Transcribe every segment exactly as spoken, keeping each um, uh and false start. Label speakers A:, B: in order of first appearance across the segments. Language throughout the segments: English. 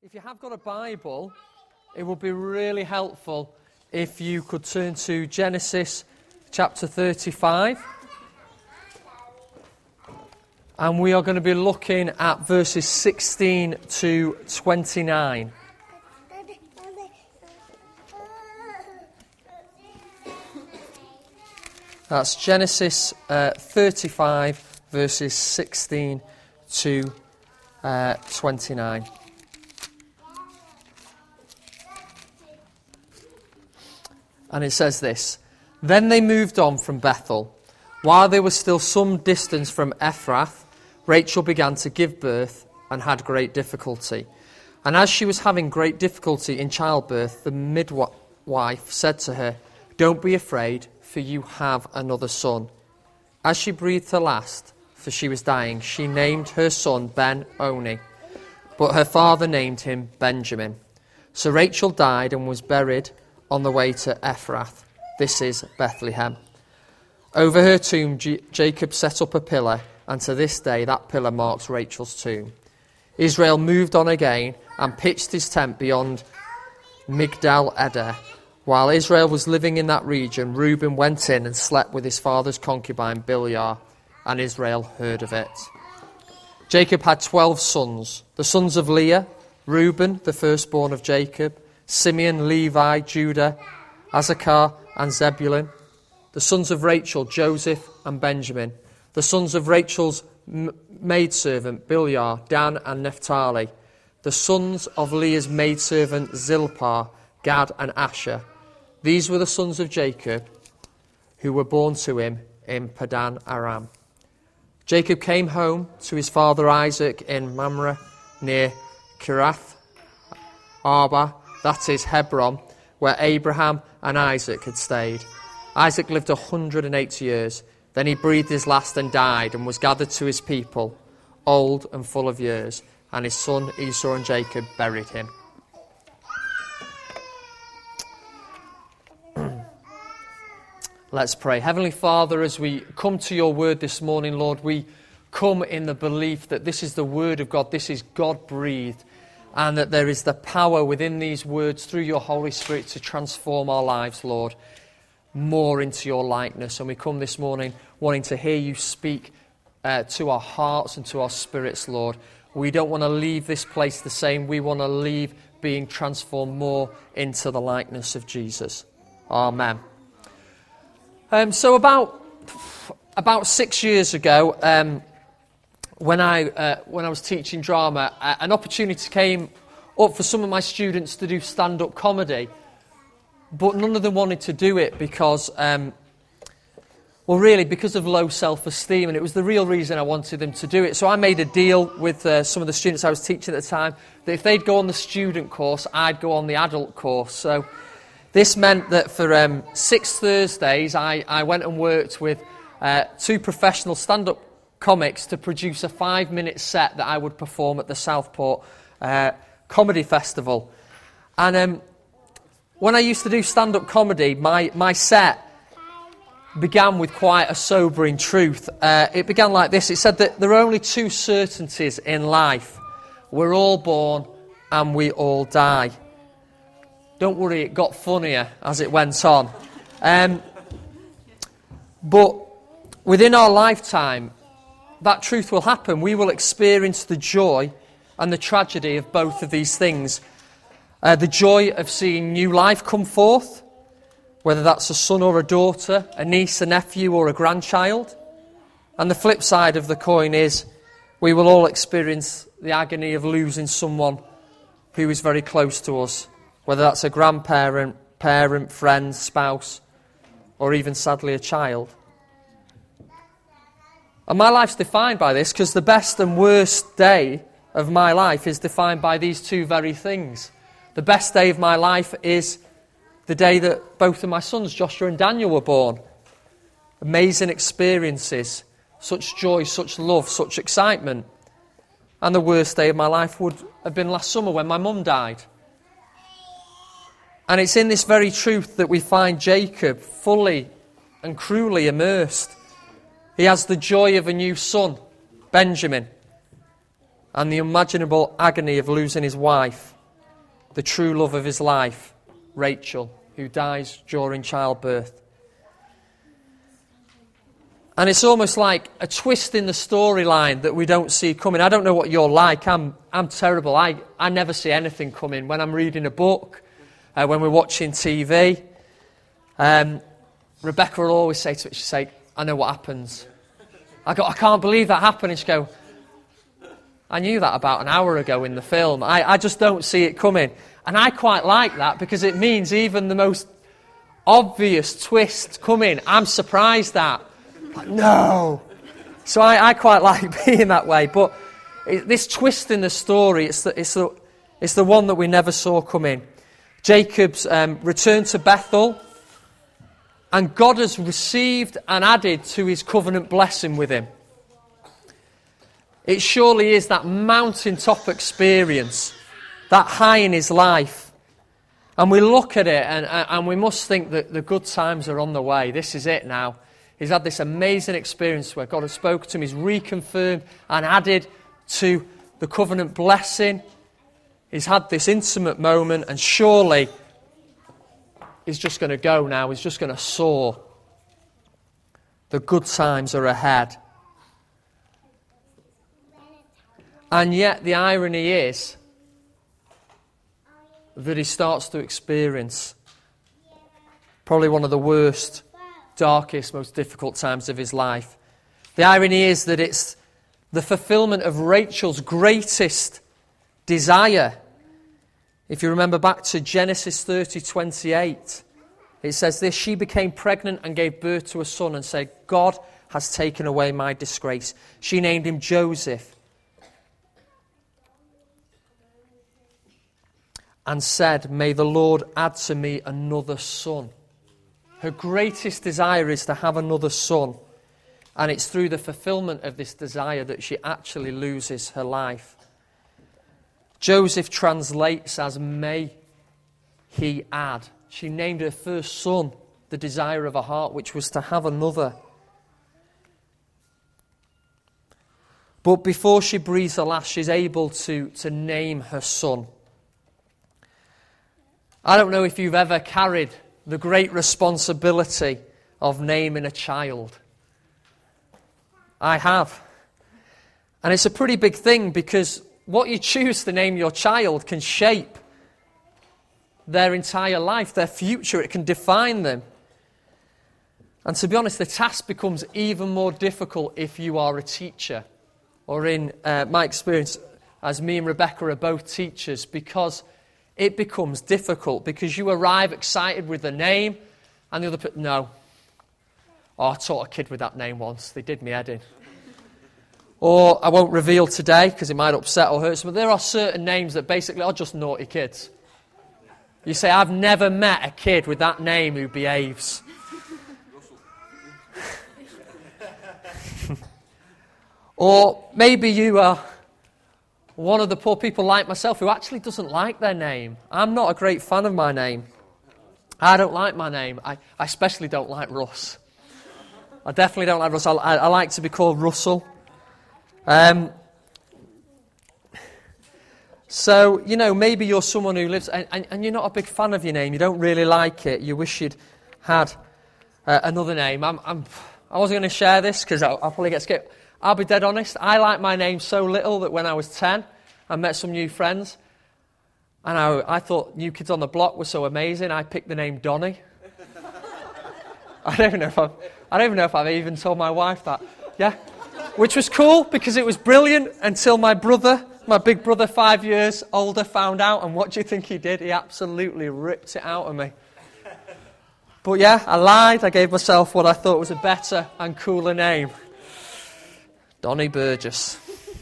A: If you have got a Bible, it would be really helpful if you could turn to Genesis chapter thirty-five. And we are going to be looking at verses sixteen to twenty-nine. That's Genesis uh, thirty-five, verses sixteen to uh, twenty-nine. And it says this: Then they moved on from Bethel. While they were still some distance from Ephrath, Rachel began to give birth and had great difficulty. And as she was having great difficulty in childbirth, the midwife said to her, "Don't be afraid, for you have another son." As she breathed her last, for she was dying, she named her son Ben-Oni, but her father named him Benjamin. So Rachel died and was buried on the way to Ephrath. This is Bethlehem. Over her tomb, G- Jacob set up a pillar, and to this day that pillar marks Rachel's tomb. Israel moved on again and pitched his tent beyond Migdal Eder. While Israel was living in that region, Reuben went in and slept with his father's concubine Bilhah, and Israel heard of it. Jacob had twelve sons. The sons of Leah: Reuben, the firstborn of Jacob; Simeon, Levi, Judah, Issachar, and Zebulun. The sons of Rachel: Joseph and Benjamin. The sons of Rachel's m- maidservant Bilhah: Dan and Naphtali. The sons of Leah's maidservant Zilpah: Gad and Asher. These were the sons of Jacob who were born to him in Padan Aram. Jacob came home to his father Isaac in Mamre near Kiriath Arba, that is Hebron, where Abraham and Isaac had stayed. Isaac lived a hundred and eighty years. Then he breathed his last and died, and was gathered to his people, old and full of years. And his son Esau and Jacob buried him. Let's pray. Heavenly Father, as we come to your word this morning, Lord, we come in the belief that this is the word of God, this is God-breathed, and that there is the power within these words through your Holy Spirit to transform our lives, Lord, more into your likeness. And we come this morning wanting to hear you speak uh, to our hearts and to our spirits, Lord. We don't want to leave this place the same. We want to leave being transformed more into the likeness of Jesus. Amen. Um, so about about six years ago, um, when I uh, when I was teaching drama, uh, an opportunity came up for some of my students to do stand-up comedy, but none of them wanted to do it because, um, well, really because of low self-esteem, and it was the real reason I wanted them to do it. So I made a deal with uh, some of the students I was teaching at the time that if they'd go on the student course, I'd go on the adult course. So this meant that for um, six Thursdays, I, I went and worked with uh, two professional stand-up comics to produce a five-minute set that I would perform at the Southport uh, Comedy Festival. And um, when I used to do stand-up comedy, my, my set began with quite a sobering truth. Uh, it began like this. It said that there are only two certainties in life. We're all born and we all die. Don't worry, it got funnier as it went on. Um, but within our lifetime, that truth will happen. We will experience the joy and the tragedy of both of these things. Uh, the joy of seeing new life come forth, whether that's a son or a daughter, a niece, a nephew or a grandchild. And the flip side of the coin is we will all experience the agony of losing someone who is very close to us, whether that's a grandparent, parent, friend, spouse, or even, sadly, a child. And my life's defined by this because the best and worst day of my life is defined by these two very things. The best day of my life is the day that both of my sons, Joshua and Daniel, were born. Amazing experiences, such joy, such love, such excitement. And the worst day of my life would have been last summer when my mum died. And it's in this very truth that we find Jacob fully and cruelly immersed. He has the joy of a new son, Benjamin, and the unimaginable agony of losing his wife, the true love of his life, Rachel, who dies during childbirth. And it's almost like a twist in the storyline that we don't see coming. I don't know what you're like. I'm I'm terrible. I, I never see anything coming. When I'm reading a book, uh, when we're watching T V, um, Rebecca will always say to me, she'll say, I know what happens. I go, I can't believe that happened. And she'll go, I knew that about an hour ago in the film. I, I just don't see it coming. And I quite like that because it means even the most obvious twist coming, I'm surprised at. Like, no. So I, I quite like being that way. But it, this twist in the story, it's the, it's, the, it's the one that we never saw coming. Jacob's um, returned to Bethel, and God has received and added to his covenant blessing with him. It surely is that mountaintop experience, that high in his life. And we look at it and, and we must think that the good times are on the way. This is it now. He's had this amazing experience where God has spoken to him. He's reconfirmed and added to the covenant blessing. He's had this intimate moment, and surely he's just going to go now. He's just going to soar. The good times are ahead. And yet the irony is that he starts to experience probably one of the worst, darkest, most difficult times of his life. The irony is that it's the fulfillment of Rachel's greatest desire. If you remember back to Genesis thirty twenty-eight, it says this, she became pregnant and gave birth to a son and said, God has taken away my disgrace. She named him Joseph and said, may the Lord add to me another son. Her greatest desire is to have another son. And it's through the fulfillment of this desire that she actually loses her life. Joseph translates as may he add. She named her first son the desire of her heart, which was to have another. But before she breathes her last, she's able to, to name her son. I don't know if you've ever carried the great responsibility of naming a child. I have. And it's a pretty big thing because what you choose to name your child can shape their entire life, their future. It can define them. And to be honest, the task becomes even more difficult if you are a teacher. Or in uh, my experience, as me and Rebecca are both teachers, because it becomes difficult because you arrive excited with the name and the other person, no. Oh, I taught a kid with that name once. They did me head in. Or I won't reveal today because it might upset or hurt some. But there are certain names that basically are just naughty kids. You say, I've never met a kid with that name who behaves. Or maybe you are one of the poor people like myself who actually doesn't like their name. I'm not a great fan of my name. I don't like my name. I, I especially don't like Russ. I definitely don't like Russ. I, I, I like to be called Russell. Um, so, you know, maybe you're someone who lives, and, and, and you're not a big fan of your name. You don't really like it. You wish you'd had uh, another name. I'm, I'm, I wasn't going to share this because I'll, I'll probably get skipped. I'll be dead honest. I like my name so little that when I was ten, I met some new friends. And I, I thought New Kids on the Block was so amazing. I picked the name Donny. I don't even know if I've, I don't even know if I've even told my wife that. Yeah. Which was cool because it was brilliant until my brother, my big brother, five years older, found out. And what do you think he did? He absolutely ripped it out of me. But yeah, I lied. I gave myself what I thought was a better and cooler name. Donny Burgess.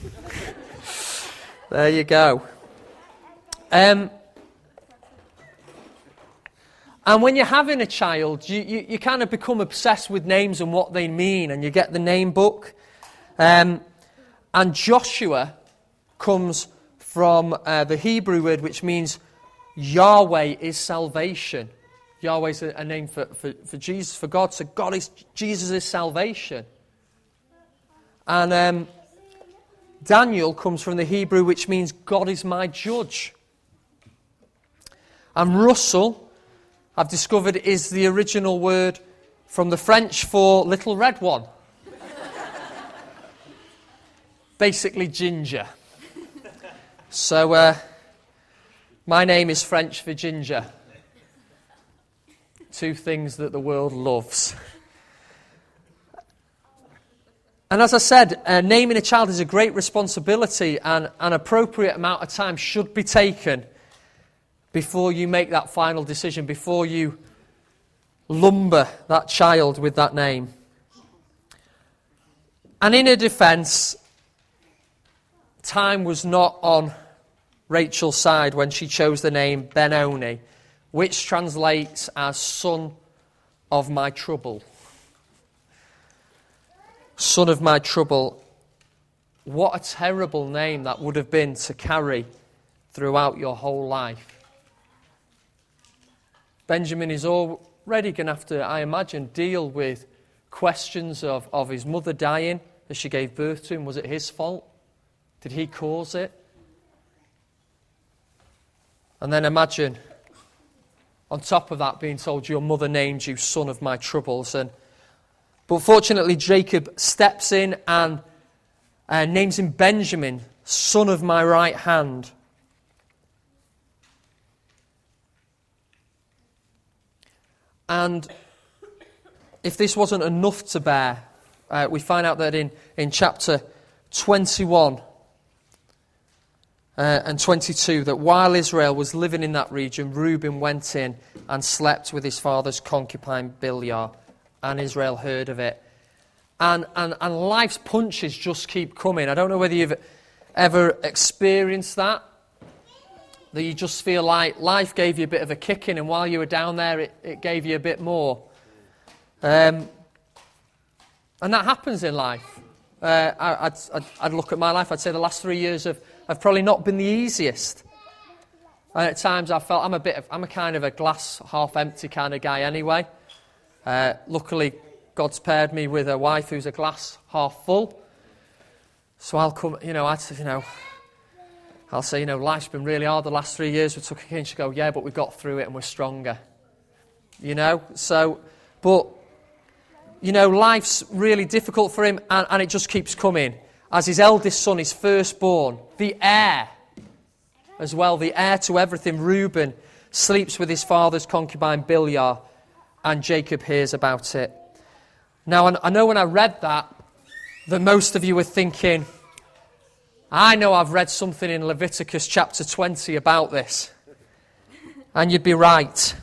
A: There you go. Um, and when you're having a child, you, you, you kind of become obsessed with names and what they mean, and you get the name book. Um, and Joshua comes from uh, the Hebrew word which means Yahweh is salvation. Yahweh is a, a name for, for, for Jesus, for God. So God is, Jesus is salvation. And um, Daniel comes from the Hebrew which means God is my judge. And Russell, I've discovered, is the original word from the French for little red one. Basically ginger. So, uh, my name is French for ginger. Two things that the world loves. And as I said, uh, naming a child is a great responsibility, and an appropriate amount of time should be taken before you make that final decision, before you lumber that child with that name. And in her defence, time was not on Rachel's side when she chose the name Benoni, which translates as son of my trouble. Son of my trouble. What a terrible name that would have been to carry throughout your whole life. Benjamin is already going to have to, I imagine, deal with questions of, of his mother dying as she gave birth to him. Was it his fault? Did he cause it? And then imagine, on top of that, being told your mother named you son of my troubles. And But fortunately, Jacob steps in and uh, names him Benjamin, son of my right hand. And if this wasn't enough to bear, uh, we find out that in, in chapter twenty-one uh, and twenty-two, that while Israel was living in that region, Reuben went in and slept with his father's concubine Bilhah. And Israel heard of it. And, and and life's punches just keep coming. I don't know whether you've ever experienced that. That you just feel like life gave you a bit of a kicking, and while you were down there, it, it gave you a bit more. Um, and that happens in life. Uh, I, I'd, I'd, I'd look at my life, I'd say the last three years have, have probably not been the easiest. And at times I felt I'm a bit of, I'm a kind of a glass half empty kind of guy anyway. Uh, luckily, God's paired me with a wife who's a glass half full. So I'll come, you know, I'd, you know, I'll say, you know, life's been really hard the last three years. We took a and she'll go, yeah, but we got through it and we're stronger. You know, so, but, you know, life's really difficult for him, and, and it just keeps coming. As his eldest son, his firstborn, the heir as well, the heir to everything, Reuben, sleeps with his father's concubine Bilhah. And Jacob hears about it. Now, I know when I read that, that most of you were thinking, I know I've read something in Leviticus chapter twenty about this. And you'd be right.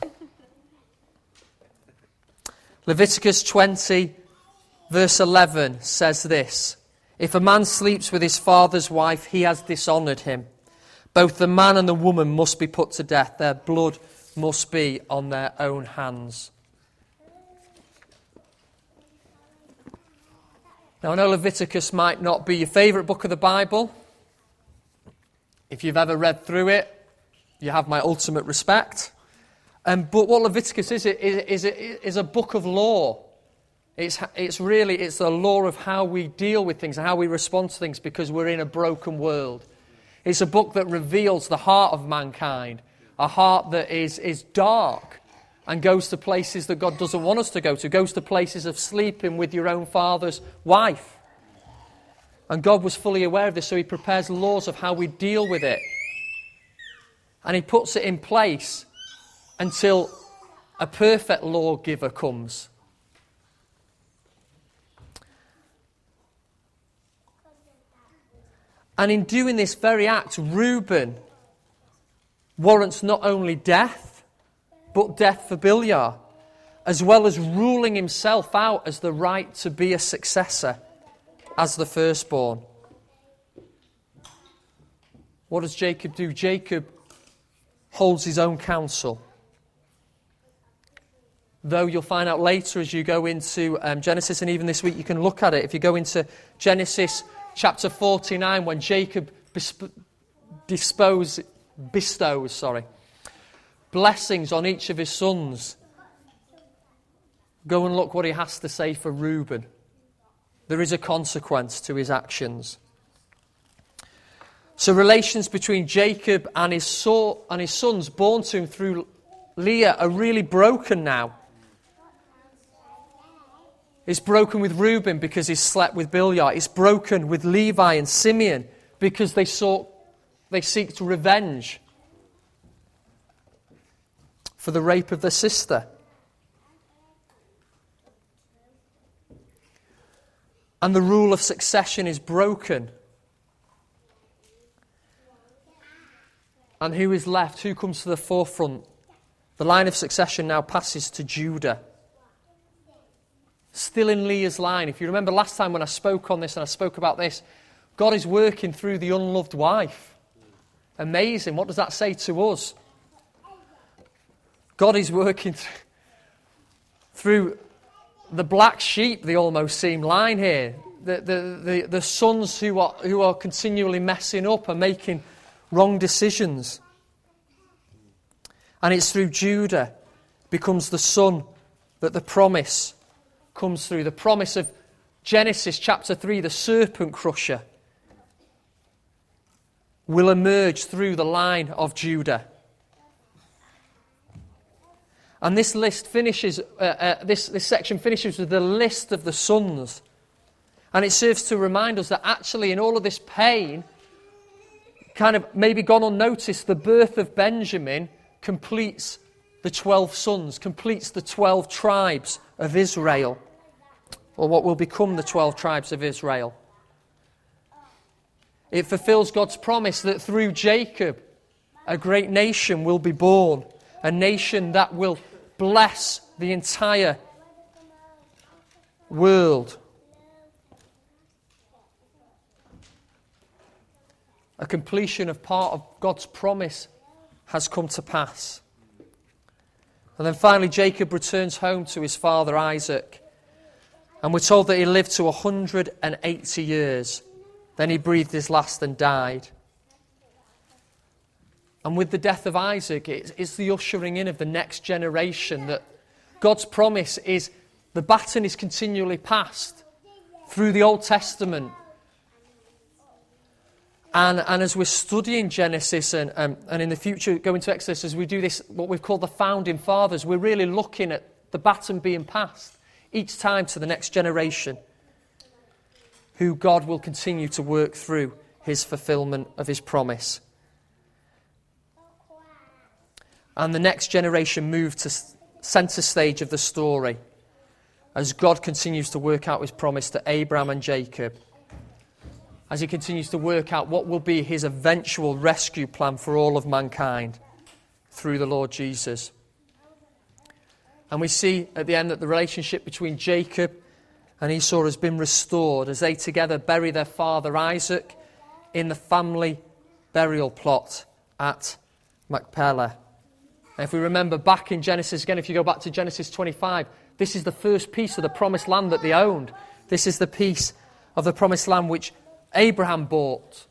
A: Leviticus twenty, verse eleven says this: If a man sleeps with his father's wife, he has dishonoured him. Both the man and the woman must be put to death. Their blood must be on their own hands. Now, I know Leviticus might not be your favourite book of the Bible. If you've ever read through it, you have my ultimate respect. Um, but what Leviticus is, is, is, is a book of law. It's, it's really, it's the law of how we deal with things and how we respond to things, because we're in a broken world. It's a book that reveals the heart of mankind, a heart that is, is dark and goes to places that God doesn't want us to go to, goes to places of sleeping with your own father's wife. And God was fully aware of this, so he prepares laws of how we deal with it. And he puts it in place until a perfect lawgiver comes. And in doing this very act, Reuben warrants not only death, but death for Bilhah, as well as ruling himself out as the right to be a successor as the firstborn. What does Jacob do? Jacob holds his own counsel. Though you'll find out later as you go into um, Genesis, and even this week you can look at it. If you go into Genesis chapter forty-nine, when Jacob besp- dispose, bestows, sorry, blessings on each of his sons, go and look what he has to say for Reuben. There is a consequence to his actions. So relations between Jacob and his, son, and his sons born to him through Leah are really broken now. It's broken with Reuben because he slept with Bilhah. It's broken with Levi and Simeon because they sought, they seek to revenge for the rape of their sister. And the rule of succession is broken. And who is left? Who comes to the forefront? The line of succession now passes to Judah. Still in Leah's line. If you remember last time when I spoke on this and I spoke about this, God is working through the unloved wife. Amazing. What does that say to us? God is working th- through the black sheep, they almost seem, line here. The, the, the, the sons who are, who are continually messing up and making wrong decisions. And it's through Judah becomes the son that the promise comes through. The promise of Genesis chapter three, the serpent crusher, will emerge through the line of Judah. And this list finishes, uh, uh, this, this section finishes with the list of the sons. And it serves to remind us that actually in all of this pain, kind of maybe gone unnoticed, the birth of Benjamin completes the twelve sons, completes the twelve tribes of Israel, or what will become the twelve tribes of Israel. It fulfills God's promise that through Jacob, a great nation will be born, a nation that will bless the entire world. A completion of part of God's promise has come to pass. And then finally Jacob returns home to his father Isaac. And we're told that he lived to one hundred eighty years. Then he breathed his last and died. And with the death of Isaac, it's, it's the ushering in of the next generation, that God's promise is the baton is continually passed through the Old Testament. And, and as we're studying Genesis and, um, and in the future going to Exodus, as we do this, what we've called the founding fathers, we're really looking at the baton being passed each time to the next generation, who God will continue to work through his fulfillment of his promise. And the next generation move to centre stage of the story as God continues to work out his promise to Abraham and Jacob, as he continues to work out what will be his eventual rescue plan for all of mankind through the Lord Jesus. And we see at the end that the relationship between Jacob and Esau has been restored as they together bury their father Isaac in the family burial plot at Machpelah. And if we remember back in Genesis, again, if you go back to Genesis twenty-five, this is the first piece of the promised land that they owned. This is the piece of the promised land which Abraham bought.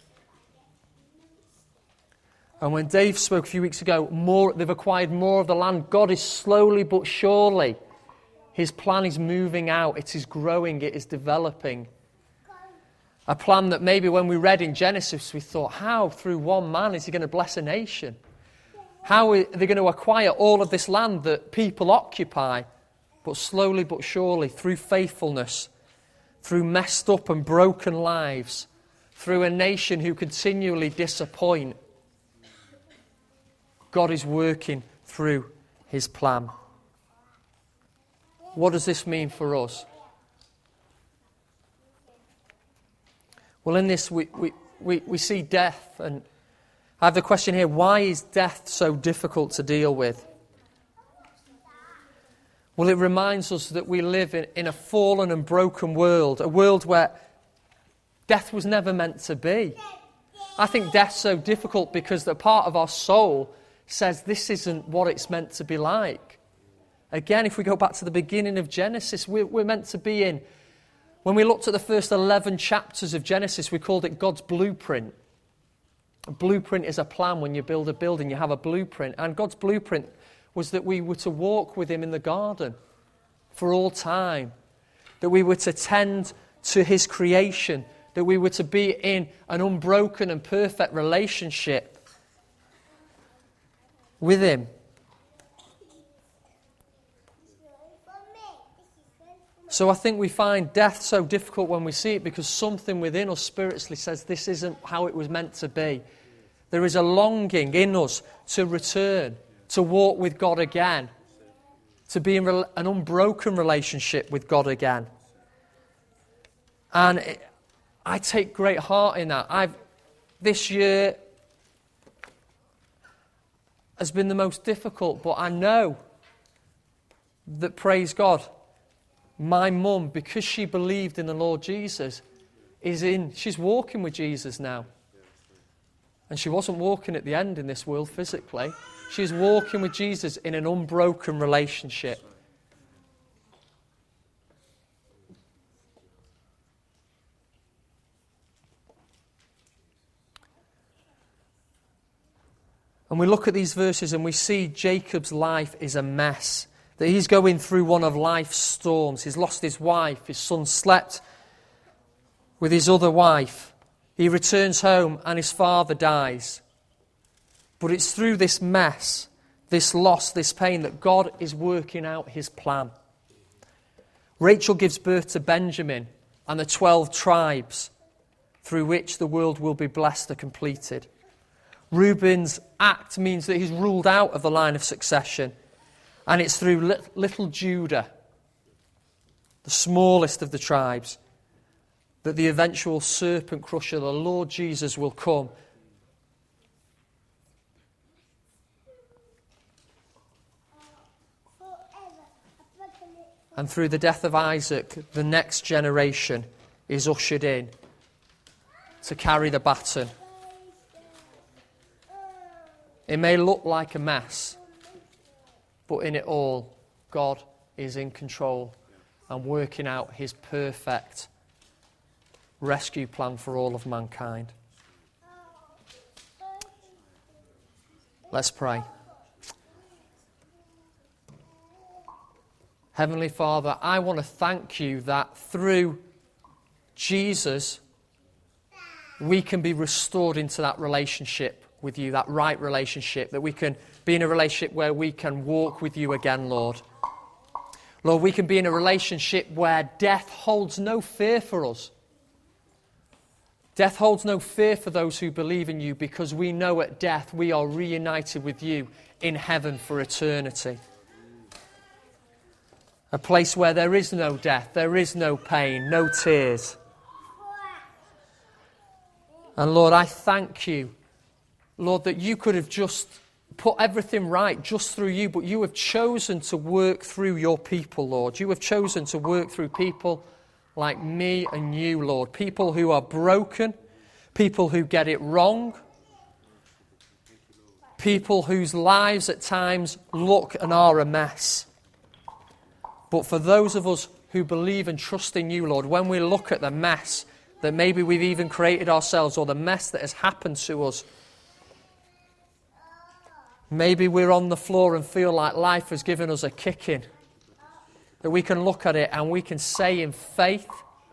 A: And when Dave spoke a few weeks ago, more they've acquired more of the land. God is slowly but surely, his plan is moving out. It is growing. It is developing. A plan that maybe when we read in Genesis, we thought, how through one man is he going to bless a nation? How are they going to acquire all of this land that people occupy? But slowly but surely, through faithfulness, through messed up and broken lives, through a nation who continually disappoint, God is working through his plan. What does this mean for us? Well, in this we, we, we, we see death, and I have the question here, why is death so difficult to deal with? Well, it reminds us that we live in, in a fallen and broken world, a world where death was never meant to be. I think death's so difficult because the part of our soul says this isn't what it's meant to be like. Again, if we go back to the beginning of Genesis, we're, we're meant to be in, when we looked at the first eleven chapters of Genesis, we called it God's blueprint. A blueprint is a plan. When you build a building, you have a blueprint. And God's blueprint was that we were to walk with him in the garden for all time. That we were to tend to his creation, that we were to be in an unbroken and perfect relationship with him. So I think we find death so difficult when we see it because something within us spiritually says this isn't how it was meant to be. There is a longing in us to return, to walk with God again, to be in an unbroken relationship with God again. And it, I take great heart in that. I've this year has been the most difficult, but I know that, praise God, my mum, because she believed in the Lord Jesus, is in, she's walking with Jesus now. And she wasn't walking at the end in this world physically. She's walking with Jesus in an unbroken relationship. And we look at these verses and we see Jacob's life is a mess. That he's going through one of life's storms. He's lost his wife. His son slept with his other wife. He returns home and his father dies. But it's through this mess, this loss, this pain, that God is working out his plan. Rachel gives birth to Benjamin and the twelve tribes through which the world will be blessed are completed. Reuben's act means that he's ruled out of the line of succession. And it's through little Judah, the smallest of the tribes, that the eventual serpent crusher, the Lord Jesus, will come. And through the death of Isaac, the next generation is ushered in to carry the baton. It may look like a mess, but in it all, God is in control and working out his perfect rescue plan for all of mankind. Let's pray. Heavenly Father, I want to thank you that through Jesus, we can be restored into that relationship with you, that right relationship, that we can be in a relationship where we can walk with you again, Lord. Lord, we can be in a relationship where death holds no fear for us. Death holds no fear for those who believe in you, because we know at death we are reunited with you in heaven for eternity. A place where there is no death, there is no pain, no tears. And Lord, I thank you, Lord, that you could have just put everything right just through you, but you have chosen to work through your people, Lord. You have chosen to work through people like me and you, Lord. People who are broken, people who get it wrong, people whose lives at times look and are a mess. But for those of us who believe and trust in you, Lord, when we look at the mess that maybe we've even created ourselves, or the mess that has happened to us, maybe we're on the floor and feel like life has given us a kicking, that we can look at it and we can say in faith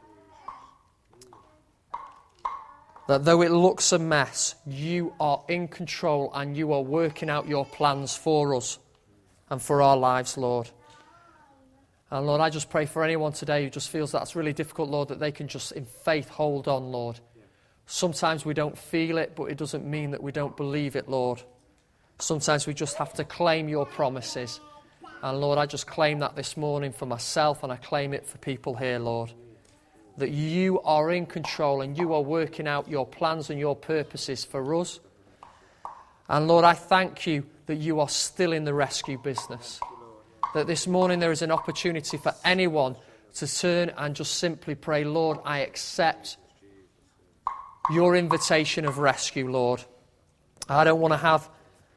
A: that though it looks a mess, you are in control and you are working out your plans for us and for our lives, Lord. And Lord, I just pray for anyone today who just feels that's really difficult, Lord, that they can just in faith hold on, Lord. Sometimes we don't feel it, but it doesn't mean that we don't believe it, Lord. Sometimes we just have to claim your promises. And Lord, I just claim that this morning for myself, and I claim it for people here, Lord. That you are in control and you are working out your plans and your purposes for us. And Lord, I thank you that you are still in the rescue business. That this morning there is an opportunity for anyone to turn and just simply pray, Lord, I accept your invitation of rescue, Lord. I don't want to have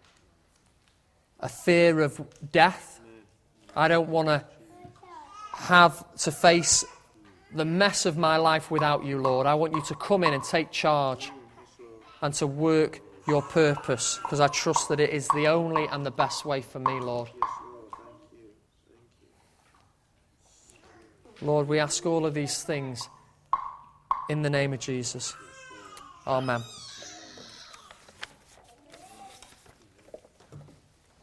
A: a fear of death. I don't want to have to face the mess of my life without you, Lord. I want you to come in and take charge and to work your purpose, because I trust that it is the only and the best way for me, Lord. Lord, we ask all of these things in the name of Jesus. Amen.